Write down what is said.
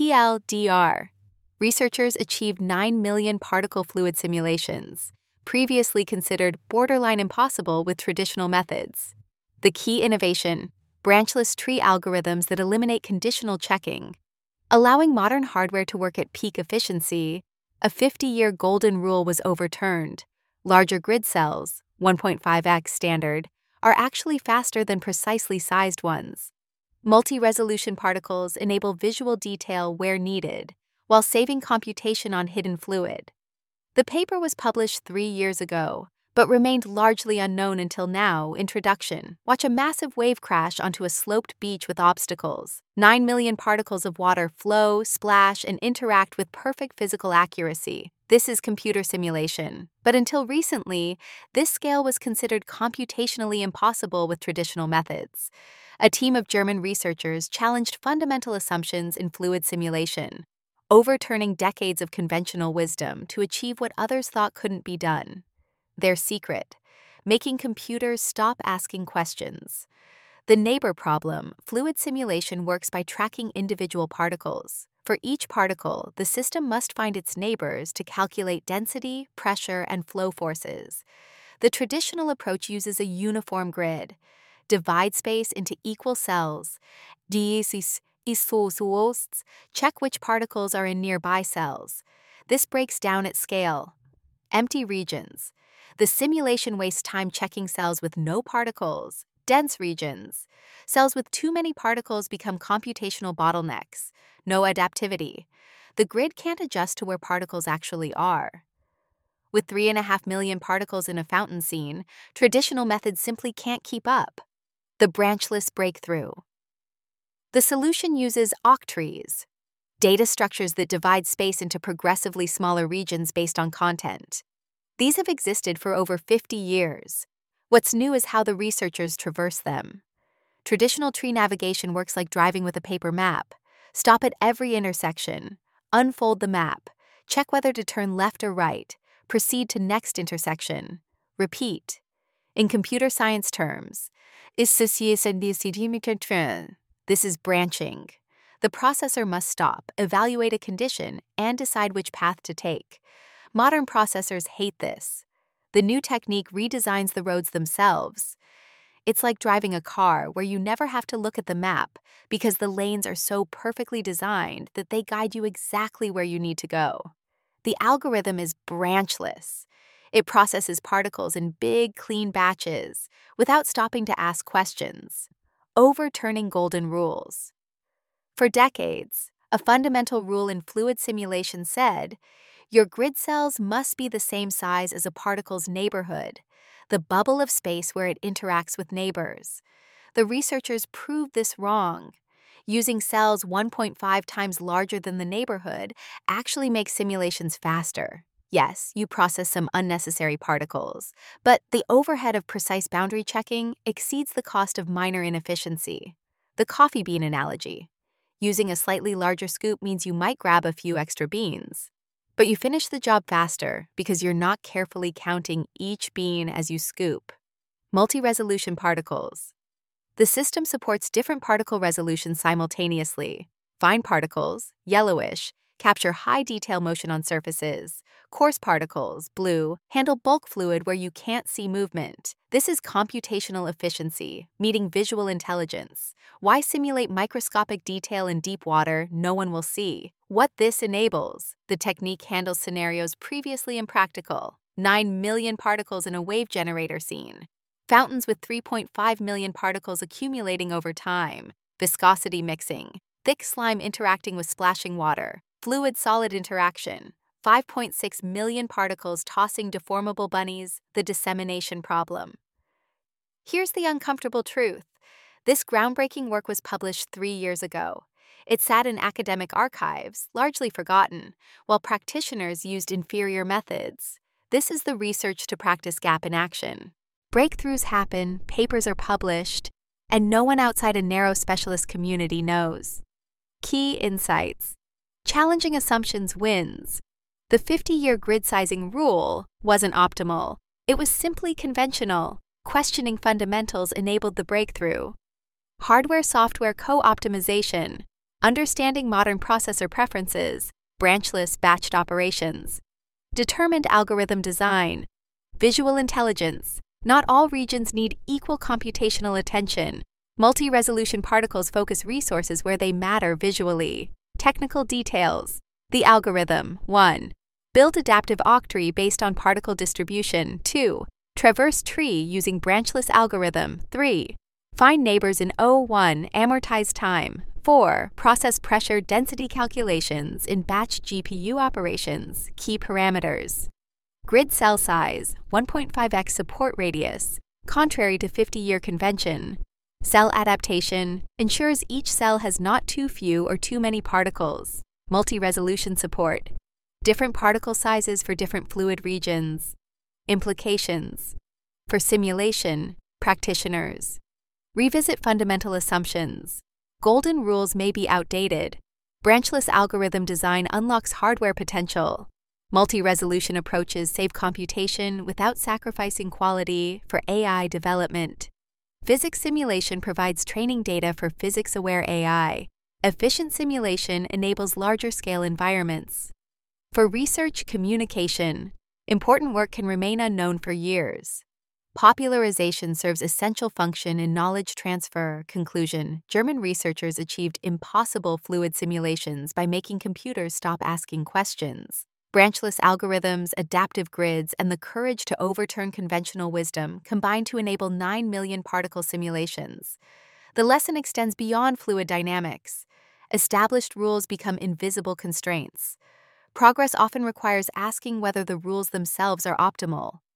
TLDR. Researchers achieved 9 million particle fluid simulations, previously considered borderline impossible with traditional methods. The key innovation: branchless tree algorithms that eliminate conditional checking. Allowing modern hardware to work at peak efficiency, a 50-year golden rule was overturned. Larger grid cells, 1.5x standard, are actually faster than precisely sized ones. Multi-resolution particles enable visual detail where needed, while saving computation on hidden fluid. The paper was published 3 years ago, but remained largely unknown until now. Introduction: watch a massive wave crash onto a sloped beach with obstacles. 9 million particles of water flow, splash, and interact with perfect physical accuracy. This is computer simulation. But until recently, this scale was considered computationally impossible with traditional methods. A team of German researchers challenged fundamental assumptions in fluid simulation, overturning decades of conventional wisdom to achieve what others thought couldn't be done. Their secret: making computers stop asking questions. The neighbor problem: fluid simulation works by tracking individual particles. For each particle, the system must find its neighbors to calculate density, pressure, and flow forces. The traditional approach uses a uniform grid. Divide space into equal cells. Check which particles are in nearby cells. This breaks down at scale. Empty regions: the simulation wastes time checking cells with no particles. Dense regions: cells with too many particles become computational bottlenecks. No adaptivity: the grid can't adjust to where particles actually are. With 3.5 million particles in a fountain scene, traditional methods simply can't keep up. The branchless breakthrough. The solution uses octrees, data structures that divide space into progressively smaller regions based on content. These have existed for over 50 years. What's new is how the researchers traverse them. Traditional tree navigation works like driving with a paper map. Stop at every intersection. Unfold the map. Check whether to turn left or right. Proceed to next intersection. Repeat. In computer science terms, this is branching. The processor must stop, evaluate a condition, and decide which path to take. Modern processors hate this. The new technique redesigns the roads themselves. It's like driving a car where you never have to look at the map because the lanes are so perfectly designed that they guide you exactly where you need to go. The algorithm is branchless. It processes particles in big, clean batches without stopping to ask questions, overturning golden rules. For decades, a fundamental rule in fluid simulation said, your grid cells must be the same size as a particle's neighborhood, the bubble of space where it interacts with neighbors. The researchers proved this wrong. Using cells 1.5 times larger than the neighborhood actually makes simulations faster. Yes, you process some unnecessary particles, but the overhead of precise boundary checking exceeds the cost of minor inefficiency. The coffee bean analogy. Using a slightly larger scoop means you might grab a few extra beans, but you finish the job faster because you're not carefully counting each bean as you scoop. Multi-resolution particles. The system supports different particle resolutions simultaneously. Fine particles, yellowish, capture high detail motion on surfaces. Coarse particles, blue, handle bulk fluid where you can't see movement. This is computational efficiency, meeting visual intelligence. Why simulate microscopic detail in deep water no one will see? What this enables: the technique handles scenarios previously impractical. 9 million particles in a wave generator scene. Fountains with 3.5 million particles accumulating over time. Viscosity mixing. Thick slime interacting with splashing water. Fluid-solid interaction. 5.6 million particles tossing deformable bunnies, the dissemination problem. Here's the uncomfortable truth. This groundbreaking work was published 3 years ago. It sat in academic archives, largely forgotten, while practitioners used inferior methods. This is the research to practice gap in action. Breakthroughs happen, papers are published, and no one outside a narrow specialist community knows. Key insights. Challenging assumptions wins. The 50-year grid sizing rule wasn't optimal. It was simply conventional. Questioning fundamentals enabled the breakthrough. Hardware-software co-optimization. Understanding modern processor preferences, branchless batched operations. Determined algorithm design. Visual intelligence. Not all regions need equal computational attention. Multi-resolution particles focus resources where they matter visually. Technical details. The algorithm. 1. Build adaptive octree based on particle distribution. 2. Traverse tree using branchless algorithm. 3. Find neighbors in O1, amortize time. 4. Process pressure density calculations in batch GPU operations. Key parameters. Grid cell size, 1.5x support radius, contrary to 50-year convention. Cell adaptation ensures each cell has not too few or too many particles. Multi-resolution support. Different particle sizes for different fluid regions. Implications. For simulation, practitioners. Revisit fundamental assumptions. Golden rules may be outdated. Branchless algorithm design unlocks hardware potential. Multi-resolution approaches save computation without sacrificing quality for AI development. Physics simulation provides training data for physics-aware AI. Efficient simulation enables larger-scale environments. For research communication, important work can remain unknown for years. Popularization serves essential function in knowledge transfer. Conclusion: German researchers achieved impossible fluid simulations by making computers stop asking questions. Branchless algorithms, adaptive grids, and the courage to overturn conventional wisdom combine to enable 9 million particle simulations. The lesson extends beyond fluid dynamics. Established rules become invisible constraints. Progress often requires asking whether the rules themselves are optimal.